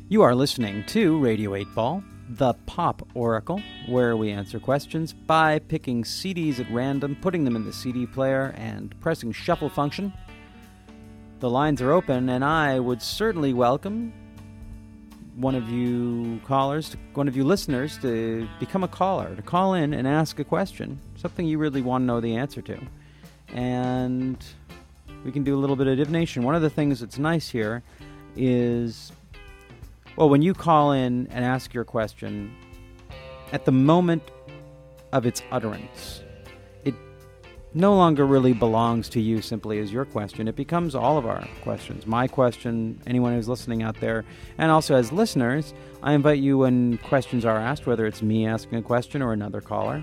You are listening to Radio 8 Ball, the Pop Oracle, where we answer questions by picking CDs at random, putting them in the CD player, and pressing shuffle function. The lines are open, and I would certainly welcome one of you callers, one of you listeners, to become a caller, to call in and ask a question, something you really want to know the answer to. And we can do a little bit of divination. One of the things that's nice here is, well, when you call in and ask your question, at the moment of its utterance, it no longer really belongs to you simply as your question. It becomes all of our questions. My question, anyone who's listening out there, and also as listeners, I invite you when questions are asked, whether it's me asking a question or another caller,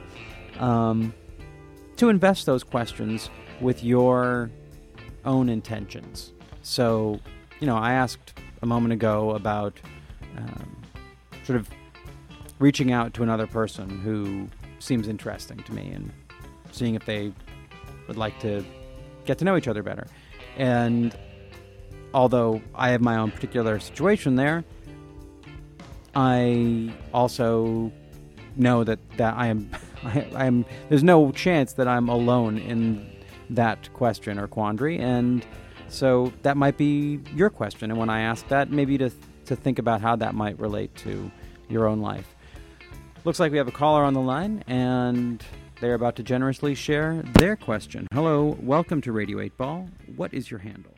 to invest those questions with your own intentions. So, I asked a moment ago about sort of reaching out to another person who seems interesting to me and seeing if they would like to get to know each other better. And although I have my own particular situation there, I also know that I am there's no chance that I'm alone in that question or quandary, and so that might be your question. And when I ask that, maybe to think about how that might relate to your own life. Looks like we have a caller on the line, and they're about to generously share their question. Hello, welcome to Radio 8 Ball. What is your handle?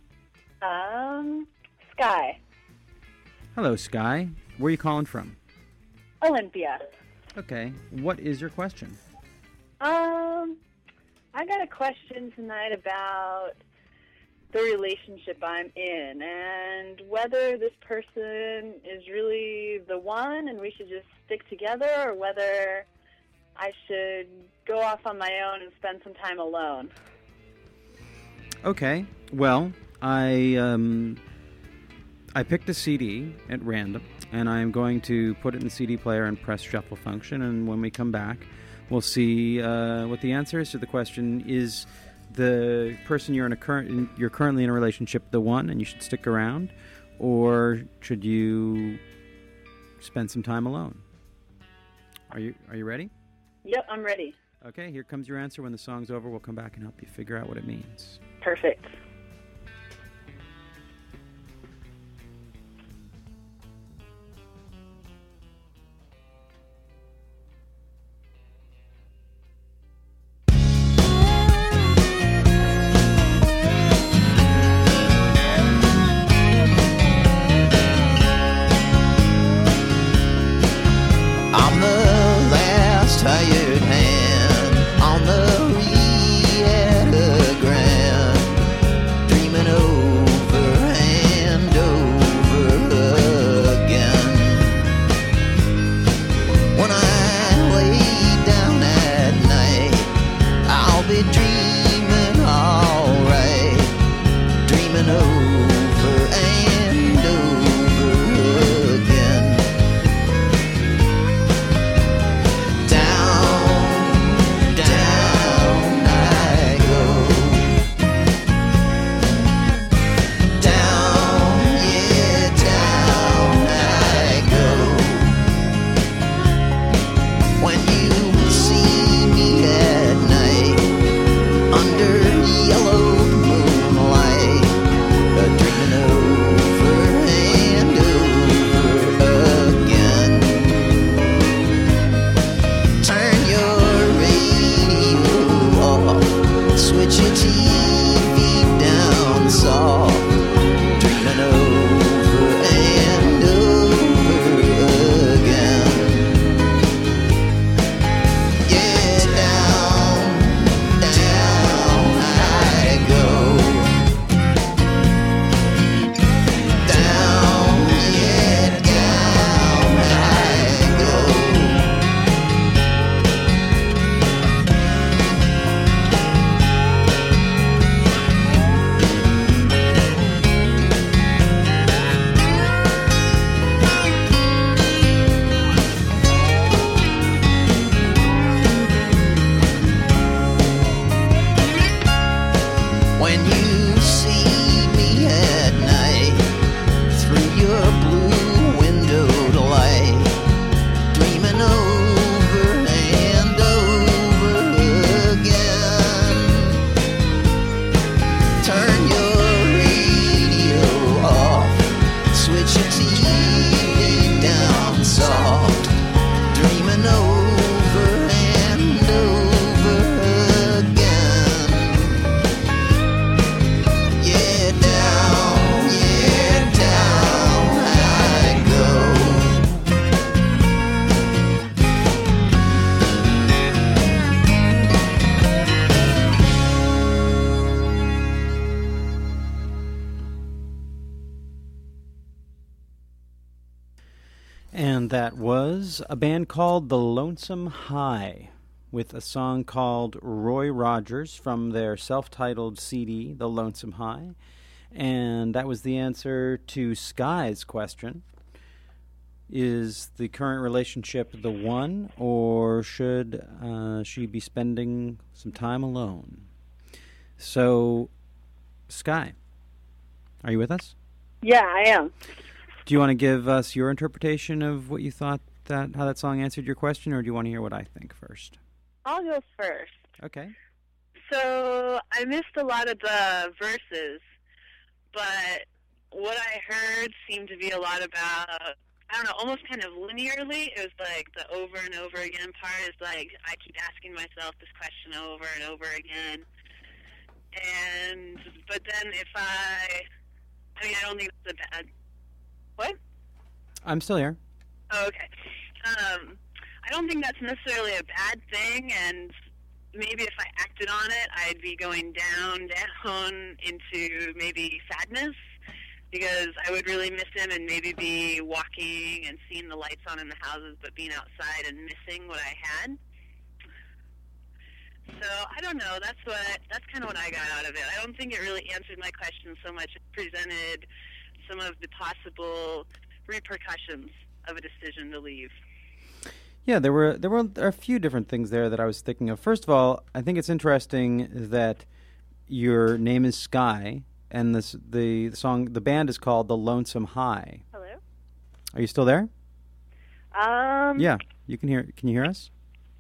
Sky. Hello, Sky. Where are you calling from? Olympia. Okay. What is your question? I got a question tonight about the relationship I'm in and whether this person is really the one and we should just stick together, or whether I should go off on my own and spend some time alone. Okay. Well, I picked a CD at random, and I'm going to put it in the CD player and press shuffle function, and when we come back, we'll see what the answer is to the question. Is the person you're currently in a relationship the one and you should stick around, or should you spend some time alone? Are you ready? Yep, I'm ready. Okay, here comes your answer. When the song's over, we'll come back and help you figure out what it means. Perfect. Tired hand on the Rieta Grande, dreaming over and over again. When I lay down at night, I'll be dreaming alright, dreaming over and over again. When you see me at night through your blue And that was a band called The Lonesome High with a song called Roy Rogers from their self-titled CD, The Lonesome High. And that was the answer to Sky's question. Is the current relationship the one, or should she be spending some time alone? So, Sky, are you with us? Yeah, I am. Do you want to give us your interpretation of what you thought how that song answered your question, or do you want to hear what I think first? I'll go first. Okay. So I missed a lot of the verses, but what I heard seemed to be a lot about, I don't know, almost kind of linearly. It was like the over and over again part is like, I keep asking myself this question over and over again. But then I don't think it's a bad... What? I'm still here. Oh, okay. I don't think that's necessarily a bad thing, and maybe if I acted on it, I'd be going down into maybe sadness, because I would really miss him and maybe be walking and seeing the lights on in the houses, but being outside and missing what I had. So, I don't know, that's kind of what I got out of it. I don't think it really answered my question so much. It presented some of the possible repercussions of a decision to leave. Yeah, there were a few different things there that I was thinking of. First of all, I think it's interesting that your name is Sky, and the band is called The Lonesome High. Hello? Are you still there? Yeah, you can hear. Can you hear us?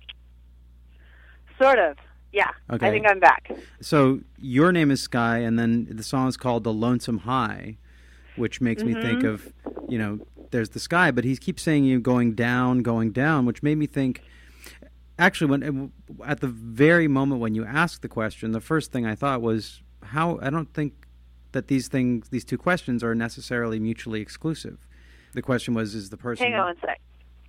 Sort of. Yeah. Okay. I think I'm back. So your name is Sky, and then the song is called The Lonesome High, which makes me think of, there's the sky, but he keeps saying you going down, which made me think, actually, at the very moment when you asked the question, the first thing I thought was, I don't think that these two questions are necessarily mutually exclusive. The question was, is the person... Hang on one sec.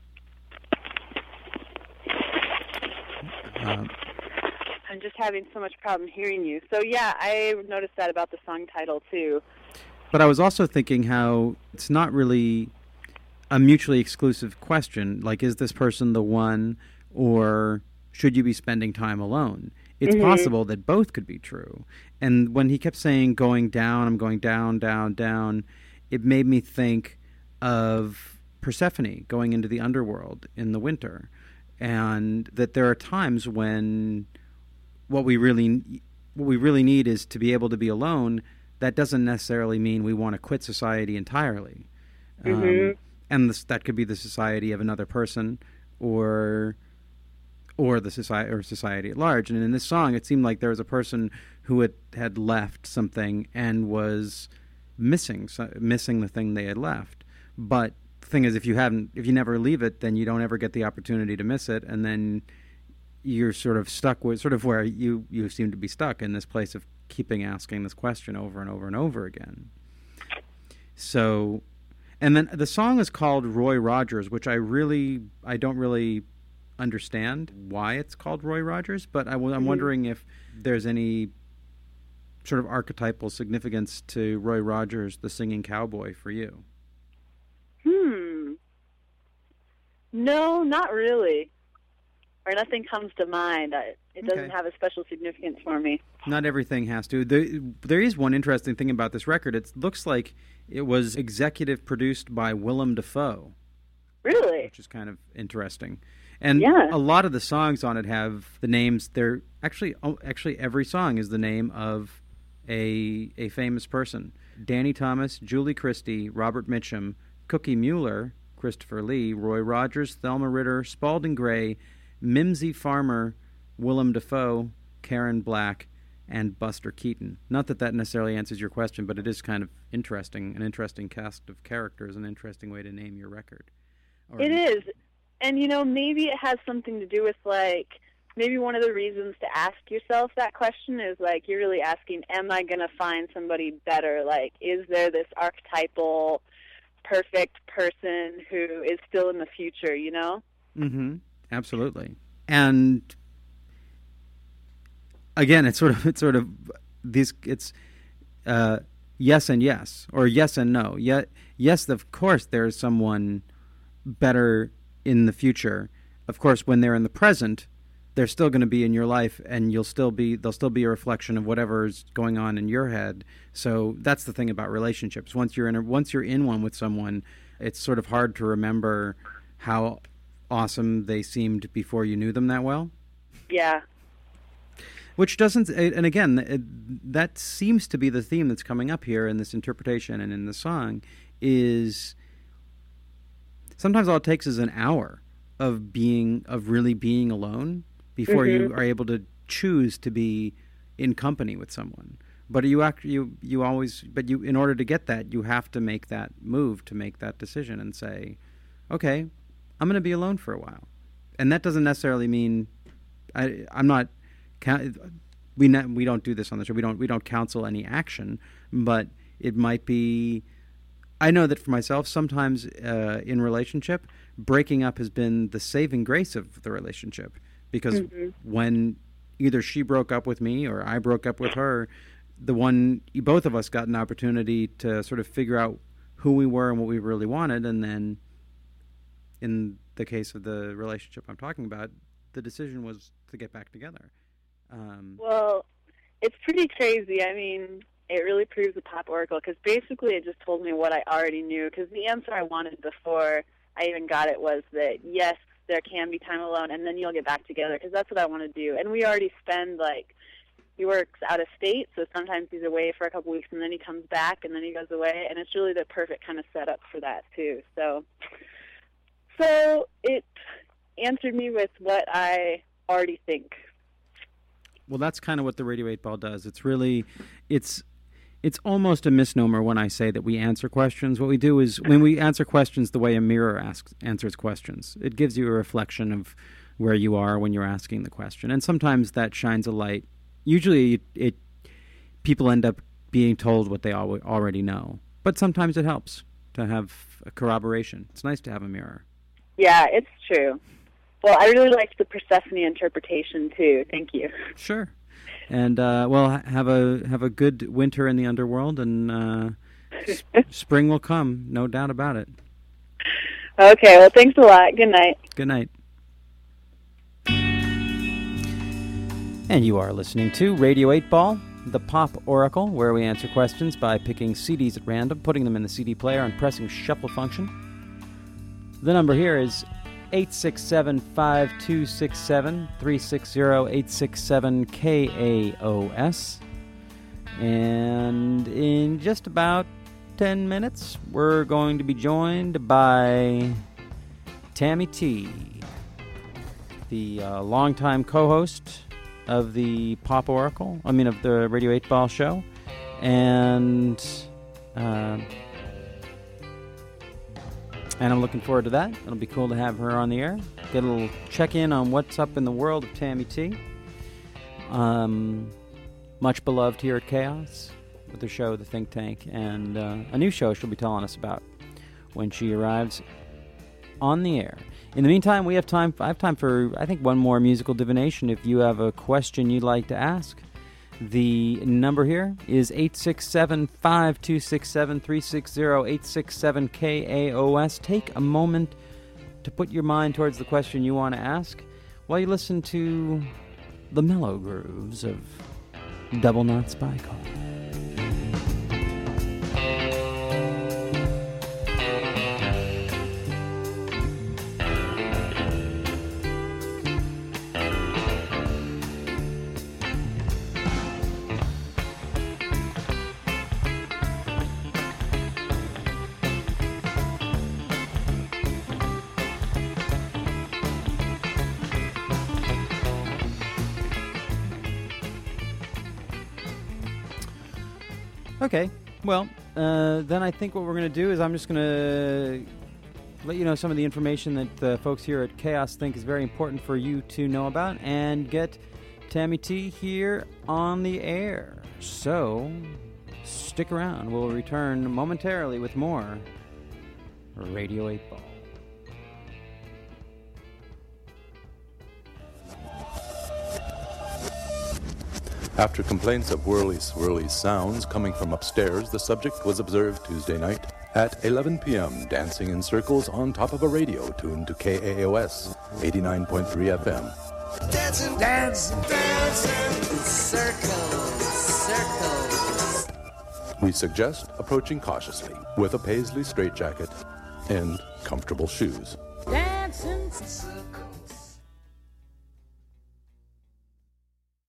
I'm just having so much problem hearing you. So, yeah, I noticed that about the song title, too. But I was also thinking how it's not really a mutually exclusive question. Like, is this person the one, or should you be spending time alone? It's possible that both could be true. And when he kept saying going down, I'm going down, down, down, it made me think of Persephone going into the underworld in the winter. And that there are times when what we really need is to be able to be alone. That doesn't necessarily mean we want to quit society entirely. And that could be the society of another person or the society at large. And in this song, it seemed like there was a person who had left something and was missing the thing they had left. But the thing is, if you never leave it, then you don't ever get the opportunity to miss it, and then you're sort of stuck with where you seem to be stuck in this place of keeping asking this question over and over and over again. So, and then the song is called Roy Rogers, which I don't really understand why it's called Roy Rogers, but I'm wondering if there's any sort of archetypal significance to Roy Rogers, the singing cowboy, for you. No, not really. Or nothing comes to mind. It doesn't have a special significance for me. Not everything has to. There is one interesting thing about this record. It looks like it was executive produced by Willem Dafoe. Really? Which is kind of interesting. And a lot of the songs on it have the names. They're actually every song is the name of a famous person. Danny Thomas, Julie Christie, Robert Mitchum, Cookie Mueller, Christopher Lee, Roy Rogers, Thelma Ritter, Spalding Gray, Mimsy Farmer, Willem Dafoe, Karen Black, and Buster Keaton. Not that necessarily answers your question, but it is kind of interesting, an interesting cast of characters, an interesting way to name your record. It is. And, maybe it has something to do with, maybe one of the reasons to ask yourself that question is, you're really asking, am I going to find somebody better? Is there this archetypal, perfect person who is still in the future, Mm-hmm. Absolutely. And again, it's sort of these. It's yes and yes, or yes and no. Yes, of course, there's someone better in the future. Of course, when they're in the present, they're still going to be in your life, and they'll still be a reflection of whatever's going on in your head. So that's the thing about relationships. Once you're in one with someone, it's sort of hard to remember how awesome they seemed before you knew them that well. Yeah. Which doesn't, and again, that seems to be the theme that's coming up here in this interpretation and in the song, is sometimes all it takes is an hour of really being alone before you are able to choose to be in company with someone. But in order to get that, you have to make that move, to make that decision and say, okay, I'm going to be alone for a while. And that doesn't necessarily mean I'm not. We don't do this on the show. We don't counsel any action, but it might be. I know that for myself, sometimes in relationship, breaking up has been the saving grace of the relationship, because when either she broke up with me or I broke up with her, both of us got an opportunity to sort of figure out who we were and what we really wanted, and then in the case of the relationship I'm talking about, the decision was to get back together. Well, it's pretty crazy. I mean, it really proves the Pop Oracle, because basically it just told me what I already knew, because the answer I wanted before I even got it was that, yes, there can be time alone, and then you'll get back together, because that's what I want to do. And we already spend, he works out of state, so sometimes he's away for a couple weeks, and then he comes back, and then he goes away, and it's really the perfect kind of setup for that, too. So it answered me with what I already think. Well, that's kind of what the Radio 8 Ball does. It's really, it's almost a misnomer when I say that we answer questions. What we do is, when we answer questions the way a mirror answers questions, it gives you a reflection of where you are when you're asking the question. And sometimes that shines a light. Usually people end up being told what they already know. But sometimes it helps to have a corroboration. It's nice to have a mirror. Yeah, it's true. Well, I really liked the Persephone interpretation, too. Thank you. Sure. And, have a good winter in the underworld, and spring will come, no doubt about it. Okay, well, thanks a lot. Good night. Good night. And you are listening to Radio 8 Ball, the Pop Oracle, where we answer questions by picking CDs at random, putting them in the CD player, and pressing shuffle function. The number here is 867-5267-360-867-KAOS. And in just about 10 minutes, we're going to be joined by Tammy T, the longtime co-host of the Pop Oracle, of the Radio 8 Ball show. And I'm looking forward to that. It'll be cool to have her on the air. Get a little check-in on what's up in the world of Tammy T. Much beloved here at Chaos with her show, The Think Tank, and a new show she'll be telling us about when she arrives on the air. In the meantime, I have time for, I think, one more musical divination. If you have a question you'd like to ask, the number here is 867-5267-360-867-KAOS. Take a moment to put your mind towards the question you want to ask while you listen to the mellow grooves of Double Knot Spy Call. Okay, well, then I think what we're going to do is I'm just going to let you know some of the information that the folks here at Chaos think is very important for you to know about, and get Tammy T here on the air. So, stick around. We'll return momentarily with more Radio 8 Ball. After complaints of whirly-swirly sounds coming from upstairs, the subject was observed Tuesday night At 11 p.m., dancing in circles on top of a radio tuned to KAOS 89.3 FM. Dancing, dancing, dancing, circles. We suggest approaching cautiously with a paisley straitjacket and comfortable shoes. Dancing circles.